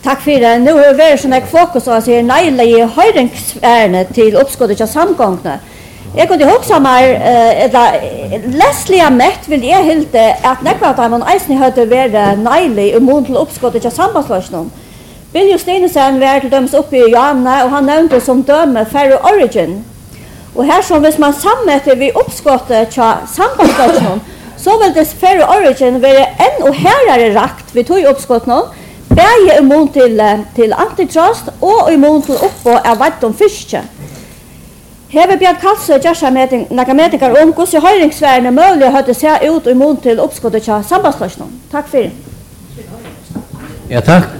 Tack för det. Nu har vi sån fokus på sig nejlige høyringsværende til oppskottet av samgångene. Jeg kunne huske meg, leslige mett vil jeg hilde at nekva at man eisen hadde vært nejlig imot til oppskottet av sambandsløsningen. Bill Justinesen var til dømes oppe i Johanna, og han nevnte som døme Faroe Origin. Og her som hvis man sammetter vi oppskottet av sambandsløsningen, så vil det Faroe Origin være enda herere rakt vi tog oppskottet bæge imot til antitrust og imot til oppå av vatt om fiske. Her vil Bjørn Kalse gjøre noen meninger om hvordan høyringsværende mulig hadde seg ut imot til oppskottet av sambandsløsningen. Takk for det. Ja, takk.